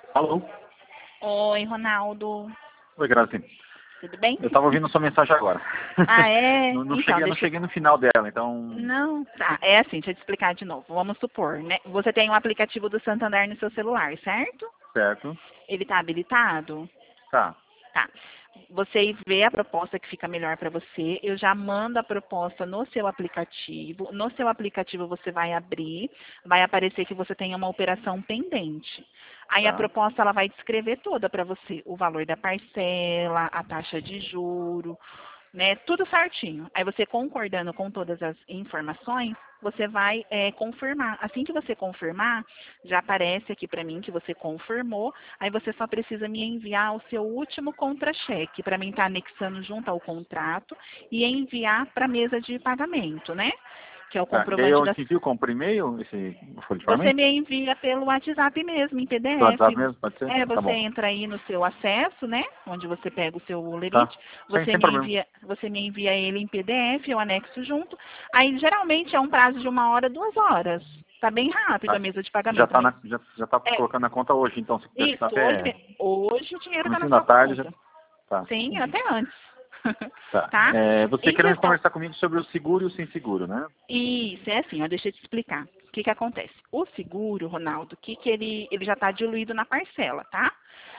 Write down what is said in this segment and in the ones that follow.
Alô? Oi, Ronaldo. Oi, Grazi. Tudo bem? Eu estava ouvindo sua mensagem agora. Ah, é? Não Então, cheguei no final dela, então... Não, tá. É assim, deixa eu te explicar de novo. Vamos supor, né? Você tem um aplicativo do Santander no seu celular, certo? Certo. Ele tá habilitado? Tá. Tá. Você vê a proposta que fica melhor para você. Eu já mando a proposta no seu aplicativo. No seu aplicativo você vai abrir, vai aparecer que você tem uma operação pendente. Aí a Tá. proposta ela vai descrever toda para você, o valor da parcela, a taxa de juro, né? Tudo certinho. Aí você concordando com todas as informações, você vai confirmar. Assim que você confirmar, já aparece aqui para mim que você confirmou. Aí você só precisa me enviar o seu último contra-cheque para mim estar anexando junto ao contrato e enviar para a mesa de pagamento, né? Que é o Tá. E aí comprovante eu da. te envio como por e-mail esse folha de Você pagamento? me envia pelo WhatsApp mesmo, em Do WhatsApp PDF. mesmo, pode ser? Tá Você bom. entra aí no seu acesso, né? Onde você pega o seu Tá. lerite, Sem problema. você me envia ele em PDF, eu anexo junto. Aí geralmente é um prazo de 1 hora, 2 horas. Tá bem rápido a Tá. mesa de Já pagamento, tá, mas já tá é colocando na conta hoje, então se puder ficar isso, até hoje o dinheiro está na comecinho da sua tarde, já... conta. Tá, Sim, entendi. até antes. Tá. Tá? Você Em querendo questão, conversar comigo sobre o seguro e o sem seguro, né? isso, é assim, ó, deixa eu te explicar. O que que acontece? O seguro, Ronaldo, que ele já está diluído na parcela, tá?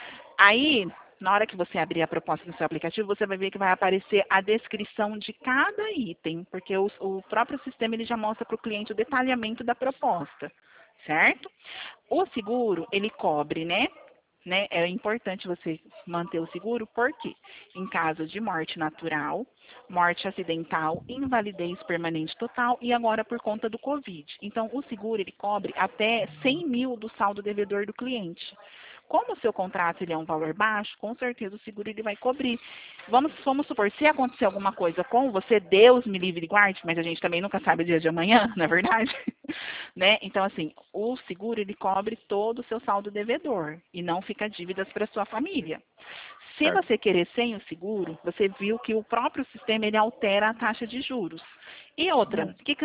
Aí, na hora que você abrir a proposta no seu aplicativo, você vai ver que vai aparecer a descrição de cada item, porque o próprio sistema ele já mostra para o cliente o detalhamento da proposta, certo? O seguro, ele cobre, né? É importante você manter o seguro, porque em caso de morte natural, morte acidental, invalidez permanente total e agora por conta do Covid. Então, o seguro ele cobre até 100 mil do saldo devedor do cliente. Como o seu contrato ele é um valor baixo, com certeza o seguro ele vai cobrir. Vamos supor, se acontecer alguma coisa com você, Deus me livre e guarde, mas a gente também nunca sabe o dia de amanhã, na é verdade? Né? Então, assim, o seguro ele cobre todo o seu saldo devedor e não fica dívidas para sua família. Se Certo. você querer sem o seguro, você viu que o próprio sistema ele altera a taxa de juros. E outra, Bom. o que, que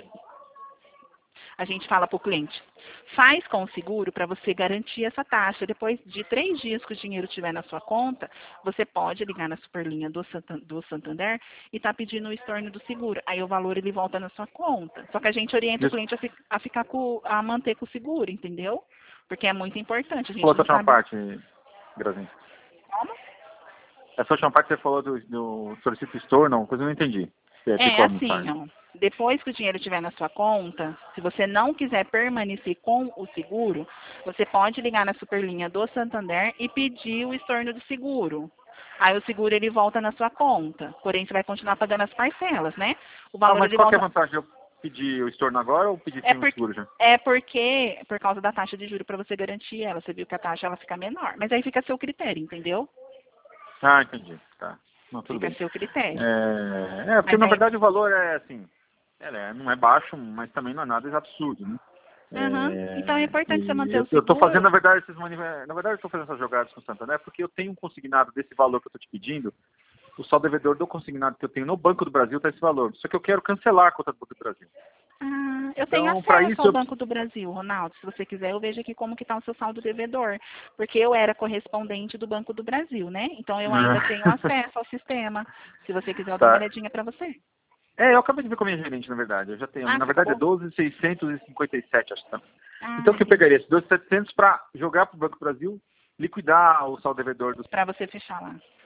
a gente fala para o cliente? Faz com o seguro para você garantir essa taxa. Depois de 3 dias que o dinheiro estiver na sua conta, você pode ligar na superlinha do Santander e tá pedindo o estorno do seguro. Aí o valor ele volta na sua conta. Só que a gente orienta o Isso. cliente a ficar a manter com o seguro, entendeu? Porque é muito importante. A Falou gente essa não última sabe parte, Grazinha. como. Essa última parte que você falou do solicito estorno, coisa eu não entendi. Você É explicou a assim, mensagem. ó. Depois que o dinheiro estiver na sua conta, se você não quiser permanecer com o seguro, você pode ligar na superlinha do Santander e pedir o estorno do seguro. Aí o seguro ele volta na sua conta, porém você vai continuar pagando as parcelas, né? O Ah, valor mas ele qual que é a volta. vantagem? Eu pedir o estorno agora ou pedir É sem o porque seguro já? por causa da taxa de juros para você garantir ela. Você viu que a taxa ela fica menor, mas aí fica a seu critério, entendeu? Ah, entendi. Tá. Não, tudo Fica a bem. seu critério. Porque Mas na aí, verdade o valor é assim, não é baixo, mas também não é nada absurdo, né? então é importante você E manter o eu estou fazendo, seguro. na verdade, na verdade eu estou fazendo essas jogadas com o Santander porque eu tenho um consignado desse valor que eu estou te pedindo, o saldo devedor do consignado que eu tenho no Banco do Brasil está esse valor. Só que eu quero cancelar a conta do Banco do Brasil. Ah, eu tenho Então, para acesso isso ao eu... Banco do Brasil, Ronaldo. Se você quiser, eu vejo aqui como que está o seu saldo devedor. Porque eu era correspondente do Banco do Brasil, né? Então eu ainda tenho acesso ao sistema. Se você quiser, eu dou uma Tá. olhadinha para você. Eu acabei de ver com a minha gerente, na verdade. Eu já tenho, Ah, na você verdade é acabou? 12.657, acho que tá. Então Ah, o que eu entendi. pegaria? Esses 2.700 para jogar para o Banco do Brasil, liquidar o saldo devedor dos... Para você fechar lá.